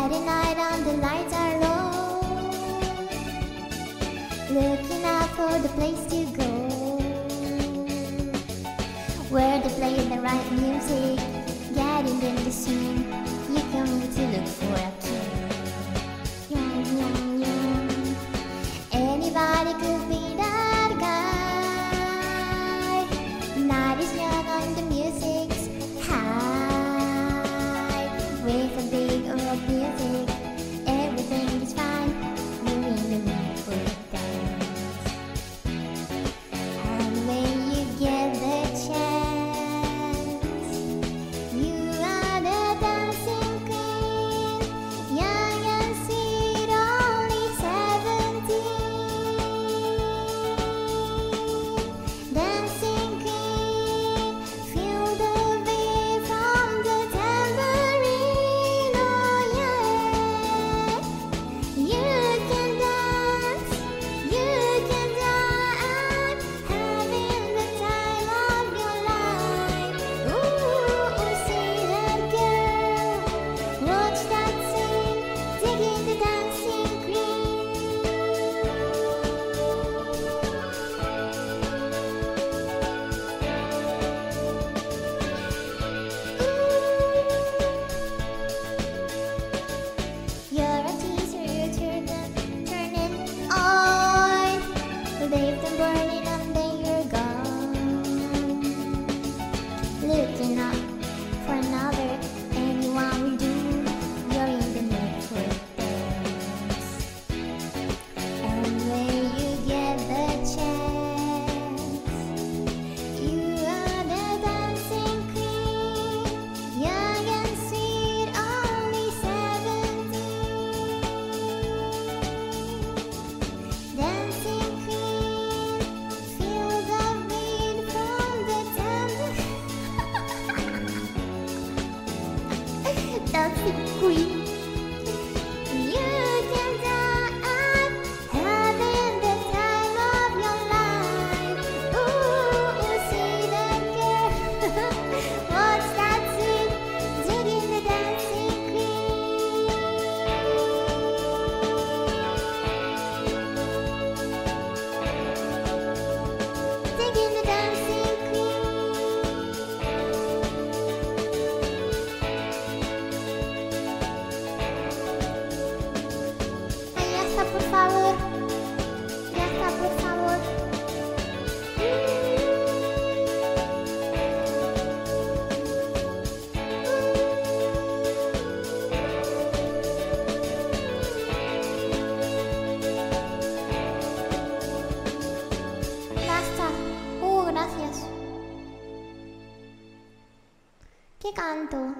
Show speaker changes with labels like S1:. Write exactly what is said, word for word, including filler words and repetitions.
S1: Friday night and the lights are low, looking out for the place to go, where they play the right music, getting in the scene. You come to look for a king. Yum, yum, yum. Anybody could be that guy. Night is young and the music's high. With a big rock music, everything is fine. You're in the mood for a dance. And when you get the chance, you are the dancing queen, young and sweet, only seventeen. Dancing queen, feel the beat from the tambourine, oh yeah. You can dance, you can dance, having the time of your life. Ooh, see that girl, watch that scene, digging the dancing queen. You're a teaser, you turn them, turning on. Leave them burning and then you're gone. Looking up for another, anyone will do. You're in the mood for a dance. And when you get the chance, you are the dancing queen, young and sweet, only seventeen. Dancing queen, feel the beat from the tambourine. Dancing queen, you can dance, having the time of your life. Ooh, see that girl, watch that scene, digging the dancing queen. Digging the dancing queen. Ay, ya está, por favor. Ya está, por favor. Basta. Uh, gracias. ¿Qué canto?